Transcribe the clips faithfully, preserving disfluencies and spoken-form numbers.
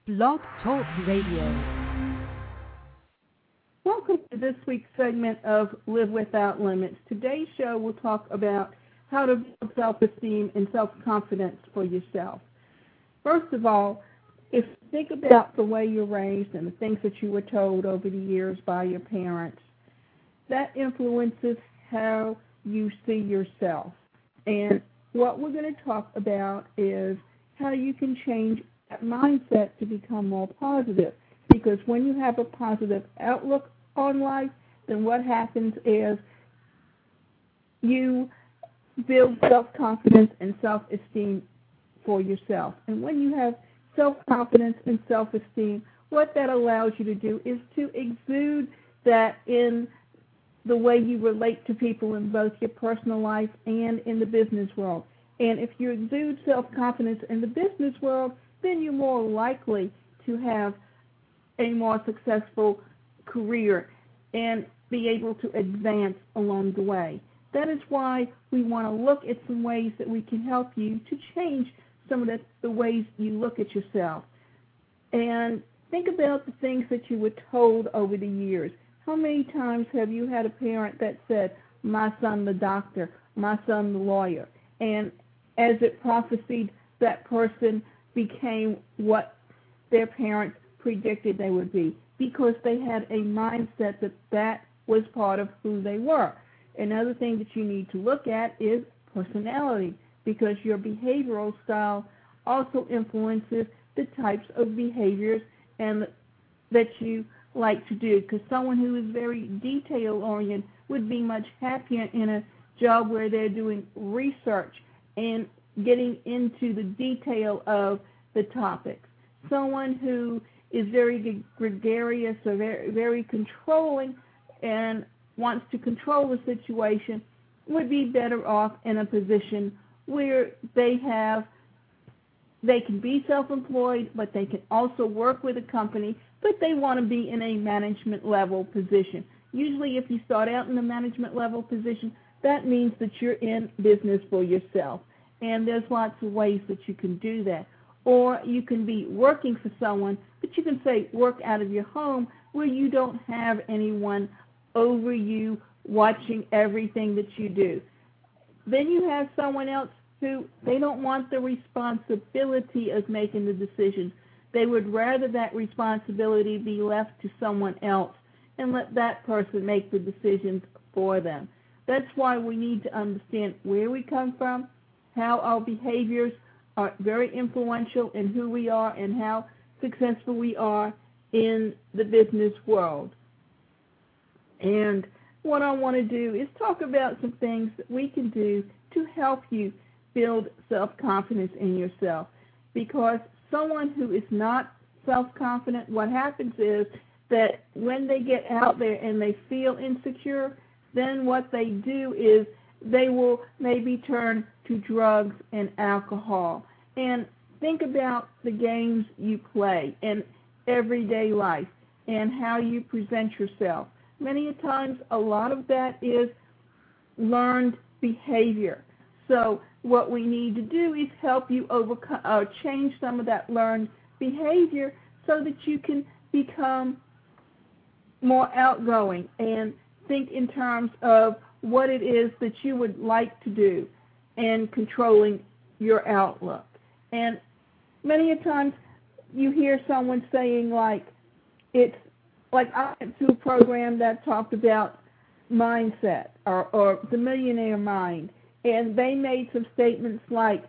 Blog Talk Radio. Welcome to this week's segment of Live Without Limits. Today's show will talk about how to build self-esteem and self-confidence for yourself. First of all, if you think about the way you're raised and the things that you were told over the years by your parents, that influences how you see yourself. And what we're going to talk about is how you can change that mindset to become more positive. Because when you have a positive outlook on life, then what happens is you build self-confidence and self-esteem for yourself. And when you have self-confidence and self-esteem, what that allows you to do is to exude that in the way you relate to people in both your personal life and in the business world. And if you exude self-confidence in the business world, then you're more likely to have a more successful career and be able to advance along the way. That is why we want to look at some ways that we can help you to change some of the, the ways you look at yourself. And think about the things that you were told over the years. How many times have you had a parent that said, my son the doctor, my son the lawyer? And as it prophesied, that person became what their parents predicted they would be because they had a mindset that that was part of who they were. Another thing that you need to look at is personality, because your behavioral style also influences the types of behaviors and that you like to do, because someone who is very detail-oriented would be much happier in a job where they're doing research and getting into the detail of the topics. Someone who is very gregarious or very, very controlling and wants to control the situation would be better off in a position where they have, they can be self-employed, but they can also work with a company, but they want to be in a management level position. Usually if you start out in a management level position, that means that you're in business for yourself. And there's lots of ways that you can do that. Or you can be working for someone, but you can say work out of your home where you don't have anyone over you watching everything that you do. Then you have someone else who they don't want the responsibility of making the decisions. They would rather that responsibility be left to someone else and let that person make the decisions for them. That's why we need to understand where we come from, how our behaviors are very influential in who we are and how successful we are in the business world. And what I want to do is talk about some things that we can do to help you build self-confidence in yourself. Because someone who is not self-confident, what happens is that when they get out there and they feel insecure, then what they do is they will maybe turn to drugs and alcohol. And think about the games you play in everyday life and how you present yourself. Many times, a lot of that is learned behavior. So what we need to do is help you overcome, uh, change some of that learned behavior so that you can become more outgoing and think in terms of what it is that you would like to do and controlling your outlook. And many a times you hear someone saying like, it's like I went to a program that talked about mindset or, or the millionaire mind, and they made some statements like,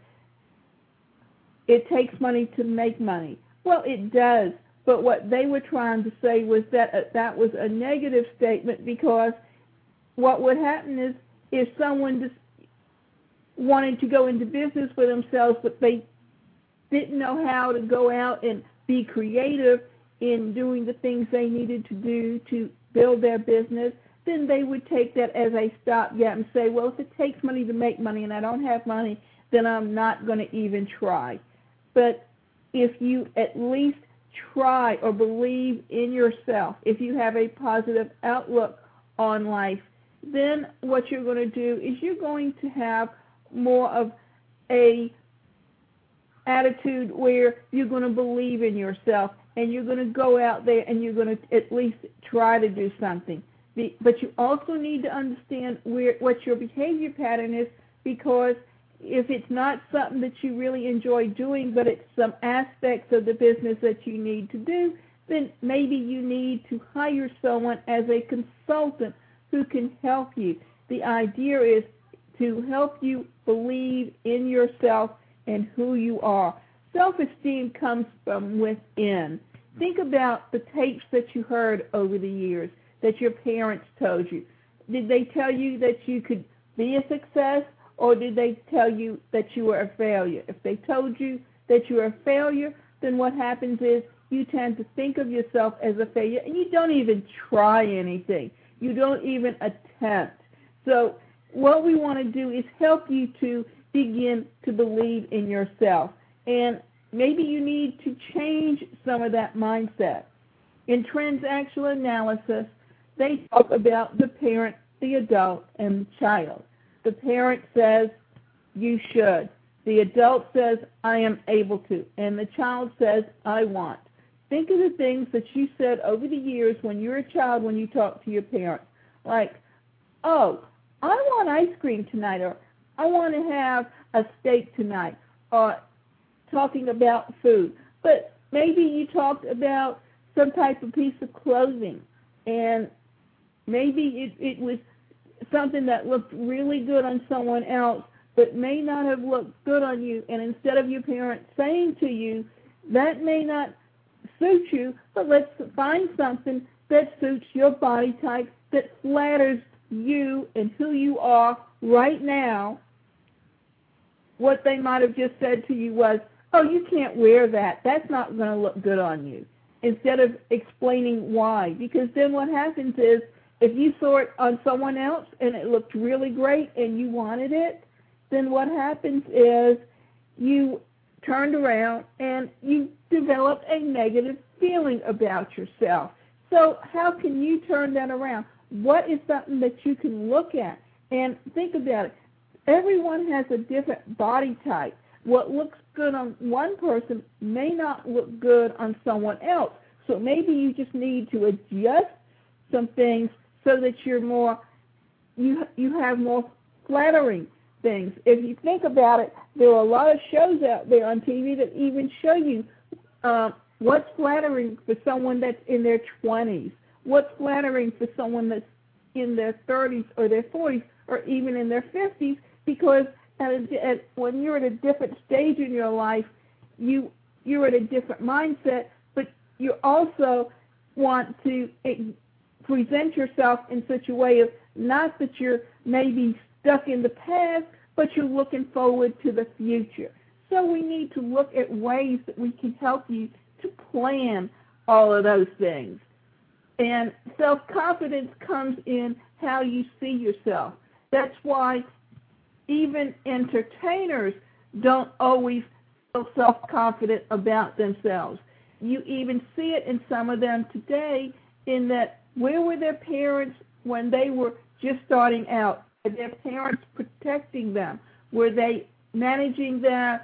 it takes money to make money. Well, it does, but what they were trying to say was that uh, that was a negative statement, because what would happen is if someone just wanted to go into business for themselves, but they didn't know how to go out and be creative in doing the things they needed to do to build their business, then they would take that as a stopgap and say, well, if it takes money to make money and I don't have money, then I'm not going to even try. But if you at least try or believe in yourself, if you have a positive outlook on life, then what you're going to do is you're going to have more of a attitude where you're going to believe in yourself and you're going to go out there and you're going to at least try to do something. The, but you also need to understand where what your behavior pattern is, because if it's not something that you really enjoy doing, but it's some aspects of the business that you need to do, then maybe you need to hire someone as a consultant who can help you. The idea is to help you believe in yourself and who you are. Self-esteem comes from within. Think about the tapes that you heard over the years that your parents told you. Did they tell you that you could be a success, or did they tell you that you were a failure? If they told you that you were a failure, then what happens is you tend to think of yourself as a failure, and you don't even try anything. You don't even attempt. So what we want to do is help you to begin to believe in yourself. And maybe you need to change some of that mindset. In transactional analysis, they talk about the parent, the adult, and the child. The parent says, you should. The adult says, I am able to. And the child says, I want. Think of the things that you said over the years when you were a child when you talked to your parents. Like, oh, I want ice cream tonight, or I want to have a steak tonight, or talking about food. But maybe you talked about some type of piece of clothing, and maybe it, it was something that looked really good on someone else, but may not have looked good on you. And instead of your parents saying to you, that may not suit you, but let's find something that suits your body type, that flatters you and who you are right now. What they might have just said to you was, oh, you can't wear that. That's not going to look good on you. Instead of explaining why. Because then what happens is, if you saw it on someone else and it looked really great and you wanted it, then what happens is you turned around and you developed a negative feeling about yourself. So how can you turn that around? What is something that you can look at? And think about it. Everyone has a different body type. What looks good on one person may not look good on someone else. So maybe you just need to adjust some things so that you're more, you you have more flattering things. If you think about it, there are a lot of shows out there on T V that even show you uh, what's flattering for someone that's in their twenties, what's flattering for someone that's in their thirties or their forties or even in their fifties, because at a, at, when you're at a different stage in your life, you you're at a different mindset, but you also want to present yourself in such a way of not that you're maybe stuck in the past, but you're looking forward to the future. So we need to look at ways that we can help you to plan all of those things. And self-confidence comes in how you see yourself. That's why even entertainers don't always feel self-confident about themselves. You even see it in some of them today, in that where were their parents when they were just starting out? Were their parents protecting them? Were they managing their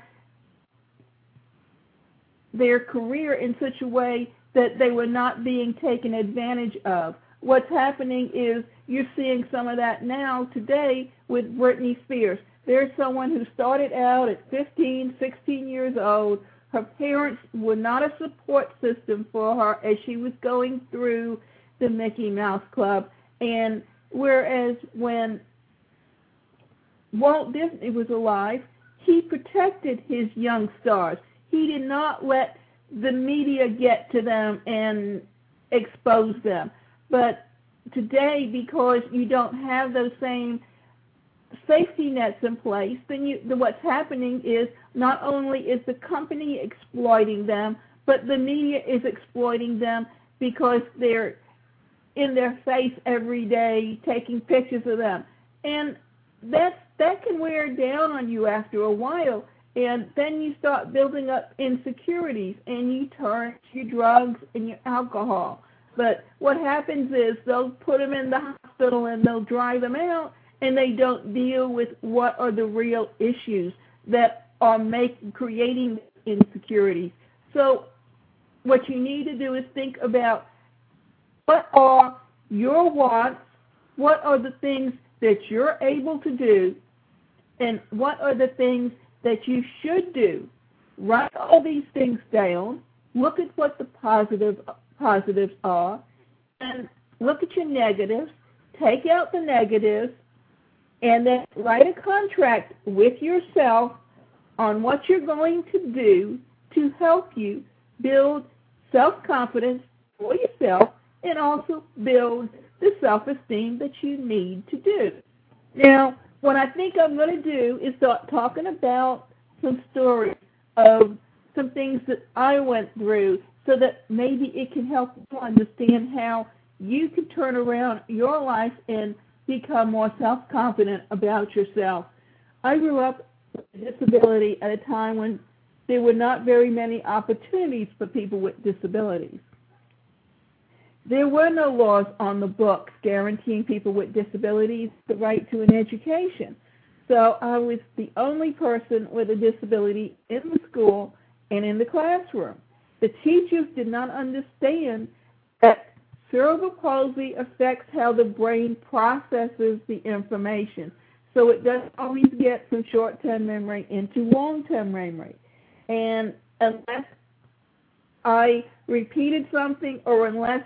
their career in such a way that they were not being taken advantage of? What's happening is you're seeing some of that now today with Britney Spears. There's someone who started out at fifteen, sixteen years old. Her parents were not a support system for her as she was going through the Mickey Mouse Club. And whereas when Walt Disney was alive, he protected his young stars. He did not let the media get to them and expose them. But today, because you don't have those same safety nets in place, then, you, then what's happening is not only is the company exploiting them, but the media is exploiting them because they're in their face every day taking pictures of them. And that's, that can wear down on you after a while. And then you start building up insecurities, and you turn to your drugs and your alcohol. But what happens is they'll put them in the hospital and they'll dry them out, and they don't deal with what are the real issues that are make, creating insecurities. So what you need to do is think about what are your wants, what are the things that you're able to do, and what are the things that you should do. Write all these things down. Look at what the positive positives are, and look at your negatives. Take out the negatives, and then write a contract with yourself on what you're going to do to help you build self-confidence for yourself and also build the self-esteem that you need to do. Now, what I think I'm going to do is start talking about some stories of some things that I went through so that maybe it can help you understand how you can turn around your life and become more self-confident about yourself. I grew up with a disability at a time when there were not very many opportunities for people with disabilities. There were no laws on the books guaranteeing people with disabilities the right to an education. So I was the only person with a disability in the school and in the classroom. The teachers did not understand that cerebral palsy affects how the brain processes the information. So it doesn't always get from short-term memory into long-term memory. And unless I repeated something or unless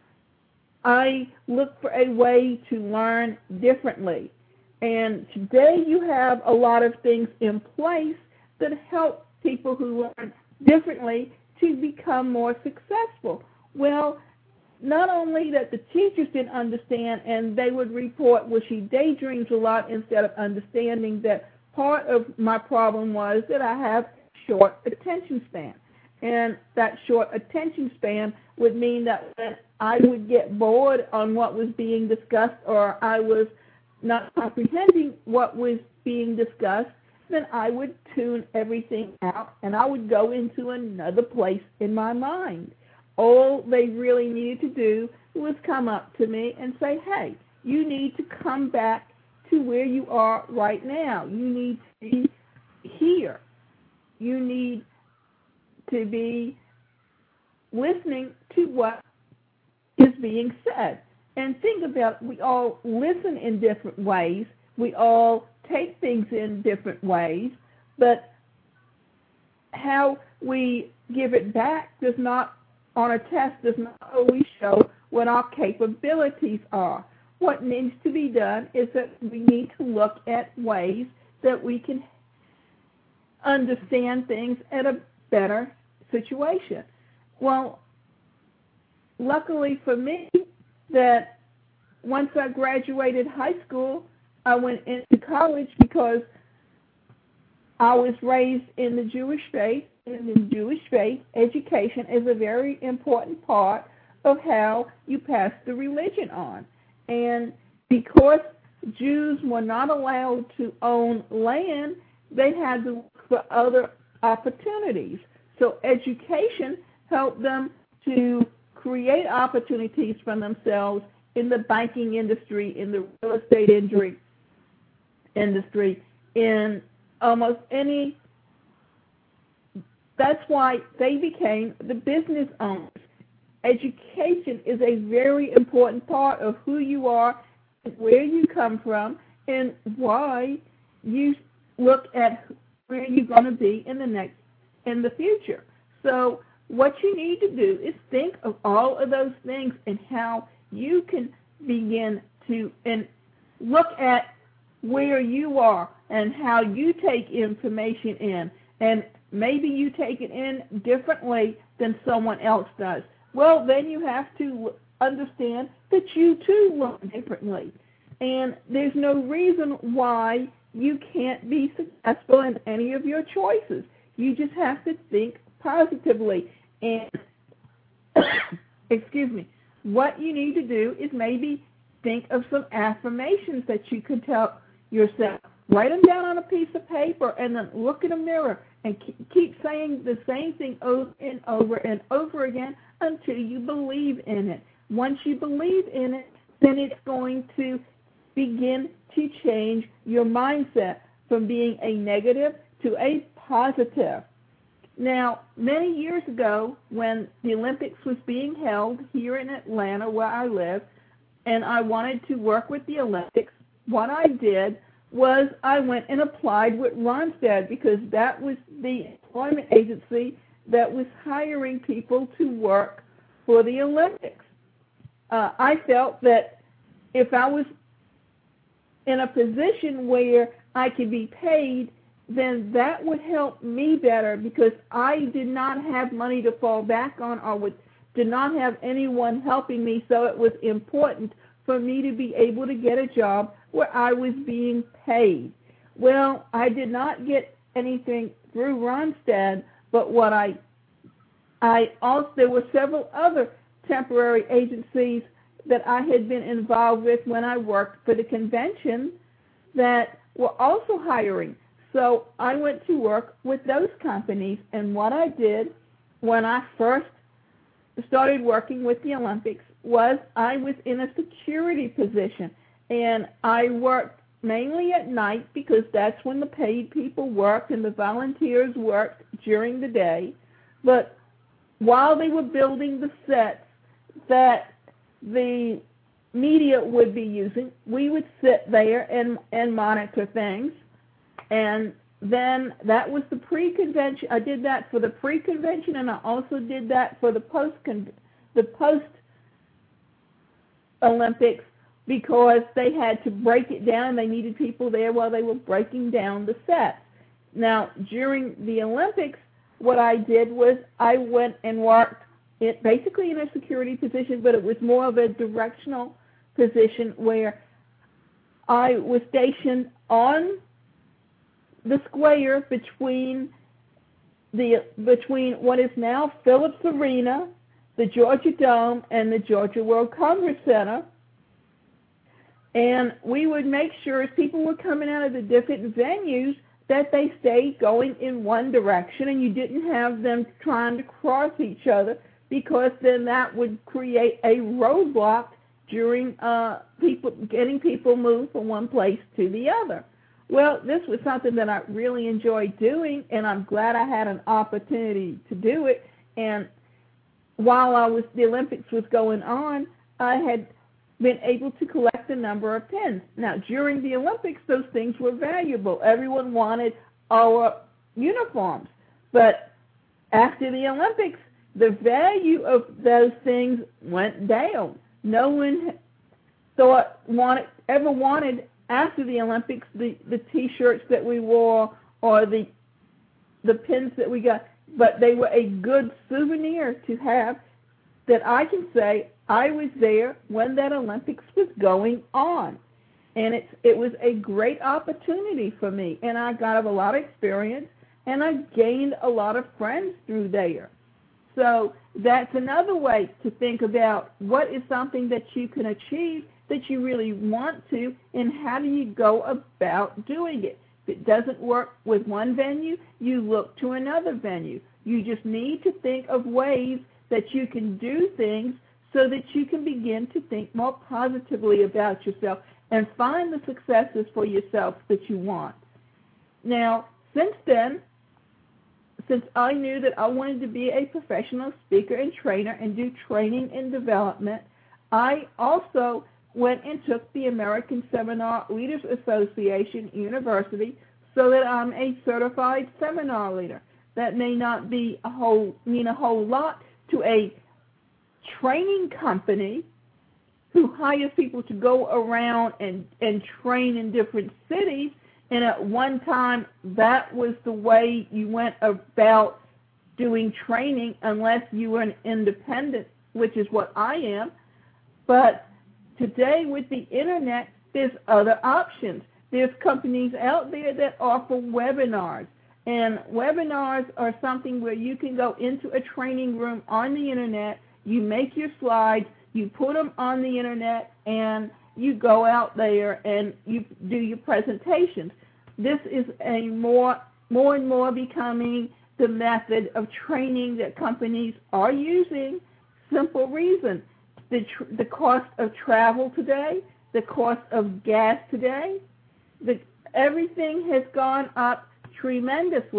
I looked for a way to learn differently. And today you have a lot of things in place that help people who learn differently to become more successful. Well, not only that the teachers didn't understand and they would report, well, she daydreams a lot instead of understanding that part of my problem was that I have short attention span. And that short attention span would mean that when I would get bored on what was being discussed or I was not comprehending what was being discussed, then I would tune everything out and I would go into another place in my mind. All they really needed to do was come up to me and say, hey, you need to come back to where you are right now. You need to be here. You need to be listening to what is being said. And think about it, we all listen in different ways. We all take things in different ways, but how we give it back does not, on a test, does not always show what our capabilities are. What needs to be done is that we need to look at ways that we can understand things at a better situation. Well, luckily for me, that once I graduated high school, I went into college because I was raised in the Jewish faith. In the Jewish faith, education is a very important part of how you pass the religion on. And because Jews were not allowed to own land, they had to look for other opportunities. So education helped them to create opportunities for themselves in the banking industry, in the real estate industry, industry, in almost any. That's why they became the business owners. Education is a very important part of who you are, where you come from, and why you look at where you're going to be in the next, in the future. So what you need to do is think of all of those things and how you can begin to and look at where you are and how you take information in. And maybe you take it in differently than someone else does. Well, then you have to understand that you too learn differently. And there's no reason why you can't be successful in any of your choices. You just have to think positively. And, excuse me, what you need to do is maybe think of some affirmations that you could tell yourself. Write them down on a piece of paper and then look in a mirror and keep saying the same thing over and over and over again until you believe in it. Once you believe in it, then it's going to begin to change your mindset from being a negative to a positive. Now, many years ago, when the Olympics was being held here in Atlanta, where I live, and I wanted to work with the Olympics, what I did was I went and applied with Randstad, because that was the employment agency that was hiring people to work for the Olympics. Uh, I felt that if I was in a position where I could be paid, then that would help me better, because I did not have money to fall back on, or would, did not have anyone helping me, so it was important for me to be able to get a job where I was being paid. Well, I did not get anything through Randstad, but what I, I also, there were several other temporary agencies that I had been involved with when I worked for the convention that were also hiring. So I went to work with those companies, and what I did when I first started working with the Olympics was I was in a security position, and I worked mainly at night, because that's when the paid people worked and the volunteers worked during the day. But while they were building the sets that the media would be using, we would sit there and, and monitor things. And then that was the pre-convention. I did that for the pre-convention, and I also did that for the post the post-Olympics, because they had to break it down. They needed people there while they were breaking down the sets. Now, during the Olympics, what I did was I went and worked it basically in a security position, but it was more of a directional position where I was stationed on the square between the between what is now Phillips Arena, the Georgia Dome, and the Georgia World Congress Center. And we would make sure as people were coming out of the different venues that they stayed going in one direction, and you didn't have them trying to cross each other, because then that would create a roadblock during uh, people getting people moved from one place to the other. Well, this was something that I really enjoyed doing, and I'm glad I had an opportunity to do it. And while I was the Olympics was going on, I had been able to collect a number of pins. Now, during the Olympics, those things were valuable. Everyone wanted our uniforms. But after the Olympics, the value of those things went down. No one thought wanted ever wanted after the Olympics the, the T-shirts that we wore or the the pins that we got, but they were a good souvenir to have, that I can say I was there when that Olympics was going on. And it's, it was a great opportunity for me, and I got a lot of experience, and I gained a lot of friends through there. So that's another way to think about what is something that you can achieve that you really want to, and how do you go about doing it. If it doesn't work with one venue, you look to another venue. You just need to think of ways that you can do things so that you can begin to think more positively about yourself and find the successes for yourself that you want. Now, since then, since I knew that I wanted to be a professional speaker and trainer and do training and development, I also went and took the American Seminar Leaders Association University, so that I'm a certified seminar leader. That may not be a whole mean a whole lot to a training company who hires people to go around and, and train in different cities, and at one time that was the way you went about doing training, unless you were an independent, which is what I am. But today with the internet, there's other options. There's companies out there that offer webinars, and webinars are something where you can go into a training room on the internet, you make your slides, you put them on the internet, and you go out there and you do your presentations. This is a more, more and more becoming the method of training that companies are using. Simple reason. The, tr the cost of travel today, the cost of gas today, the, everything has gone up tremendously.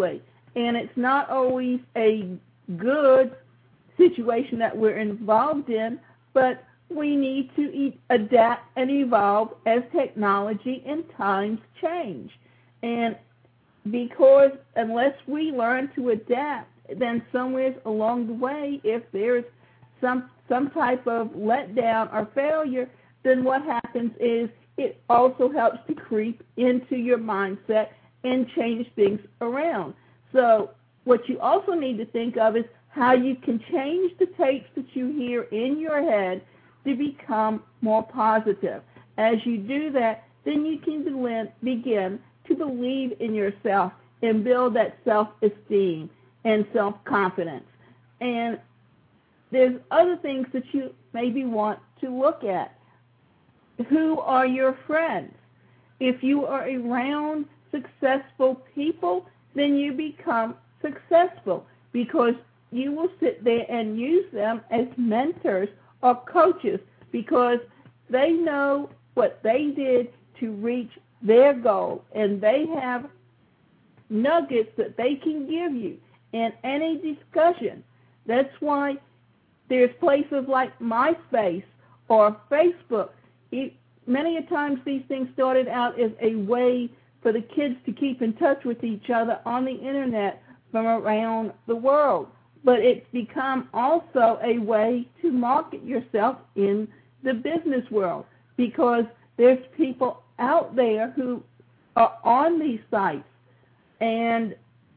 and it's not always a good situation that we're involved in, but we need to e- adapt and evolve as technology and times change. And because unless we learn to adapt, then somewhere along the way, if there's some some type of letdown or failure, then what happens is it also helps to creep into your mindset and change things around. So what you also need to think of is how you can change the tapes that you hear in your head to become more positive. As you do that, then you can begin to believe in yourself and build that self-esteem and self-confidence. And there's other things that you maybe want to look at. Who are your friends? If you are around successful people, then you become successful because you will sit there and use them as mentors or coaches because they know what they did to reach their goal, and they have nuggets that they can give you in any discussion. That's why there's places like MySpace or Facebook. It, many a times these things started out as a way for the kids to keep in touch with each other on the internet from around the world. But it's become also a way to market yourself in the business world because there's people out there who are on these sites, and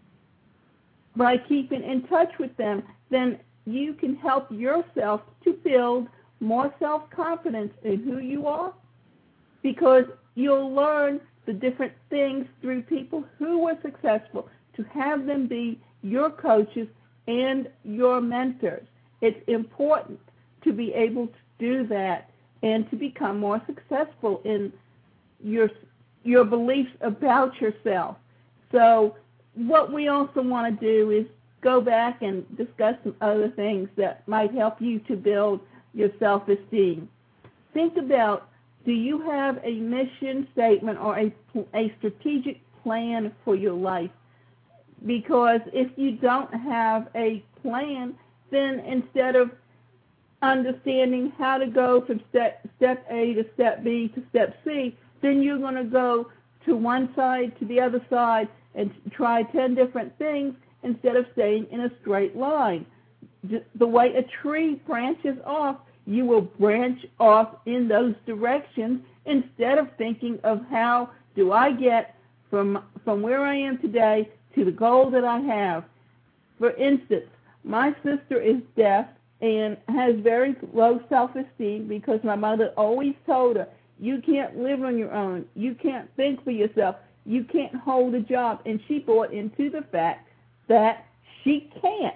by keeping in touch with them, then you can help yourself to build more self-confidence in who you are because you'll learn the different things through people who were successful to have them be your coaches and your mentors. It's important to be able to do that and to become more successful in your your beliefs about yourself. So what we also want to do is go back and discuss some other things that might help you to build your self-esteem. Think about, do you have a mission statement or a, a strategic plan for your life? Because if you don't have a plan, then instead of understanding how to go from step, step A to step B to step C, then you're going to go to one side to the other side and try ten different things instead of staying in a straight line. The way a tree branches off, you will branch off in those directions instead of thinking of how do I get from from where I am today to the goal that I have. For instance, my sister is deaf and has very low self-esteem because my mother always told her, you can't live on your own. You can't think for yourself. You can't hold a job. And she bought into the fact that she can't.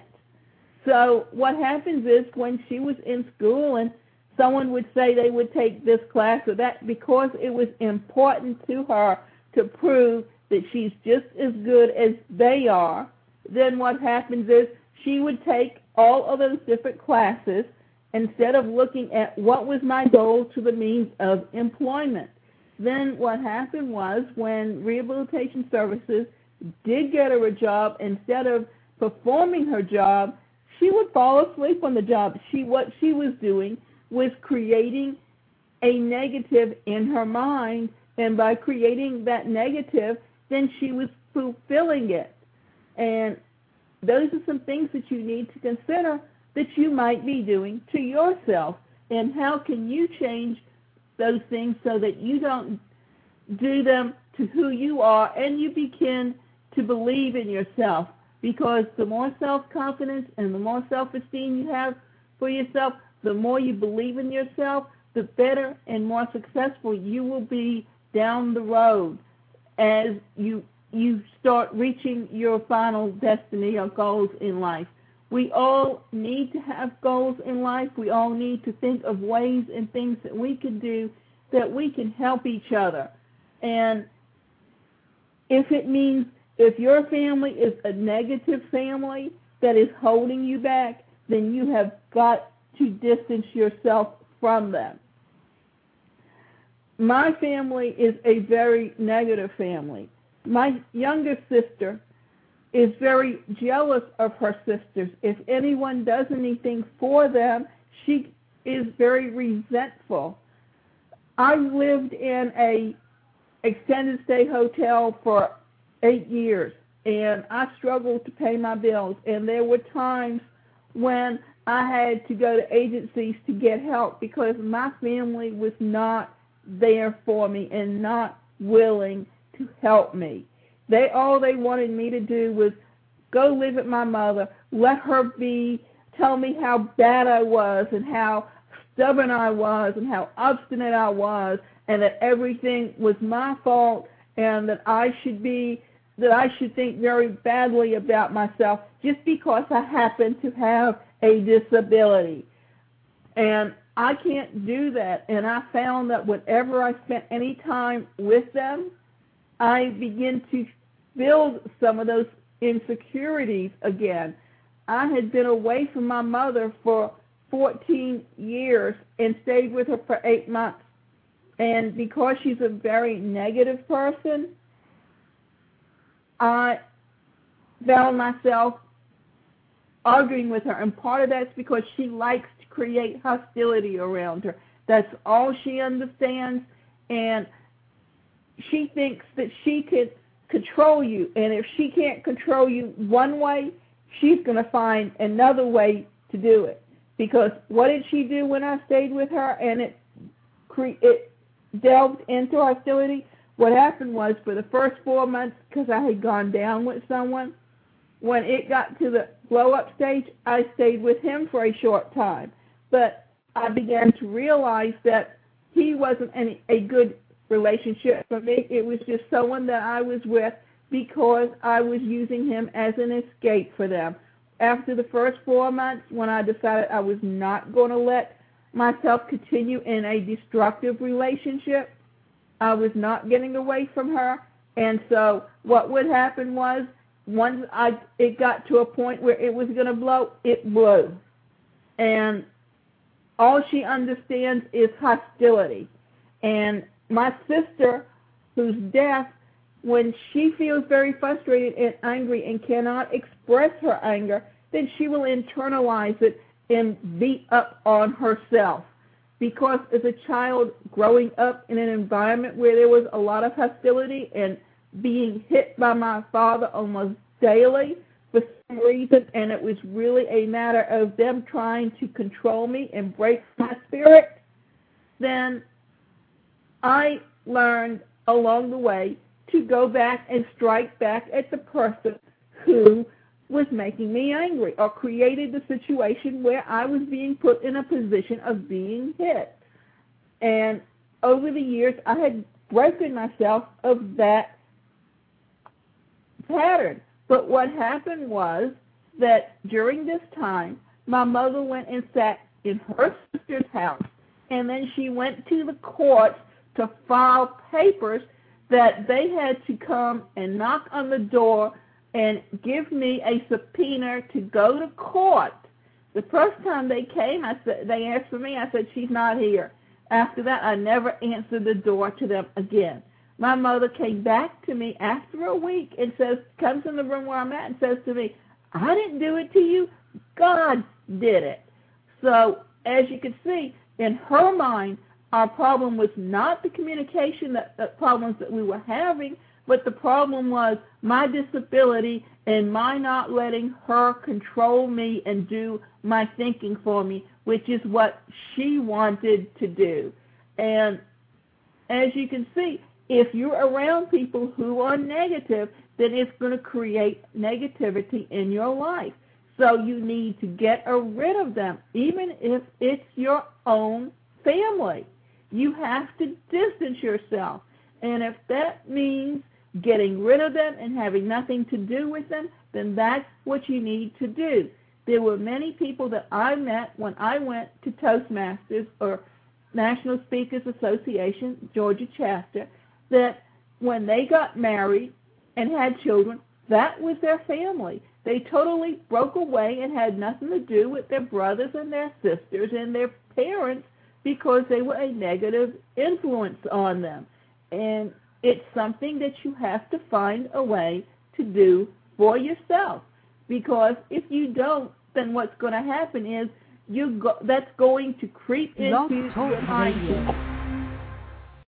So what happens is when she was in school and someone would say they would take this class or that because it was important to her to prove that she's just as good as they are, then what happens is she would take all of those different classes instead of looking at what was my goal to the means of employment. Then what happened was when rehabilitation services did get her a job, instead of performing her job, she would fall asleep on the job. She what she was doing was creating a negative in her mind, and by creating that negative, then she was fulfilling it. And those are some things that you need to consider that you might be doing to yourself. And how can you change those things so that you don't do them to who you are and you begin to believe in yourself? Because the more self-confidence and the more self-esteem you have for yourself, the more you believe in yourself, the better and more successful you will be down the road as you you start reaching your final destiny or goals in life. We all need to have goals in life. We all need to think of ways and things that we can do that we can help each other. And if it means if your family is a negative family that is holding you back, then you have got to distance yourself from them. My family is a very negative family. My younger sister is very jealous of her sisters. If anyone does anything for them, she is very resentful. I lived in a extended stay hotel for eight years, and I struggled to pay my bills. And there were times when I had to go to agencies to get help because my family was not there for me and not willing to help me. They all they wanted me to do was go live with my mother, let her be, tell me how bad I was and how stubborn I was and how obstinate I was, and that everything was my fault, and that I should be, that I should think very badly about myself just because I happen to have a disability. And I can't do that. And I found that whenever I spent any time with them, I begin to build some of those insecurities again. I had been away from my mother for fourteen years and stayed with her for eight months. And because she's a very negative person, I found myself arguing with her. And part of that's because she likes to create hostility around her. That's all she understands. And she thinks that she can control you. And if she can't control you one way, she's going to find another way to do it. Because what did she do when I stayed with her and it cre- it delved into hostility? What happened was for the first four months, because I had gone down with someone, when it got to the blow-up stage, I stayed with him for a short time. But I began to realize that he wasn't any, a good relationship for me. It was just someone that I was with because I was using him as an escape for them. After the first four months, when I decided I was not going to let myself continue in a destructive relationship, I was not getting away from her. And so what would happen was once I it got to a point where it was going to blow, it blew. And all she understands is hostility. And my sister, who's deaf, when she feels very frustrated and angry and cannot express her anger, then she will internalize it and beat up on herself. Because as a child growing up in an environment where there was a lot of hostility and being hit by my father almost daily for some reason, and it was really a matter of them trying to control me and break my spirit, then I learned along the way to go back and strike back at the person who was making me angry or created the situation where I was being put in a position of being hit. And over the years, I had broken myself of that pattern. But what happened was that during this time, my mother went and sat in her sister's house, and then she went to the courts to file papers that they had to come and knock on the door and give me a subpoena to go to court. The first time they came, I said, they asked for me, I said, she's not here. After that, I never answered the door to them again. My mother came back to me after a week and says, comes in the room where I'm at and says to me, I didn't do it to you, God did it. So, as you can see, in her mind, our problem was not the communication that, the problems that we were having, but the problem was my disability and my not letting her control me and do my thinking for me, which is what she wanted to do. And as you can see, if you're around people who are negative, then it's going to create negativity in your life. So you need to get rid of them, even if it's your own family. You have to distance yourself. And if that means getting rid of them and having nothing to do with them, then that's what you need to do. There were many people that I met when I went to Toastmasters or National Speakers Association, Georgia chapter, that when they got married and had children, that was their family. They totally broke away and had nothing to do with their brothers and their sisters and their parents because they were a negative influence on them. And it's something that you have to find a way to do for yourself. Because if you don't, then what's going to happen is you go, that's going to creep into Love your Talk mind Radio.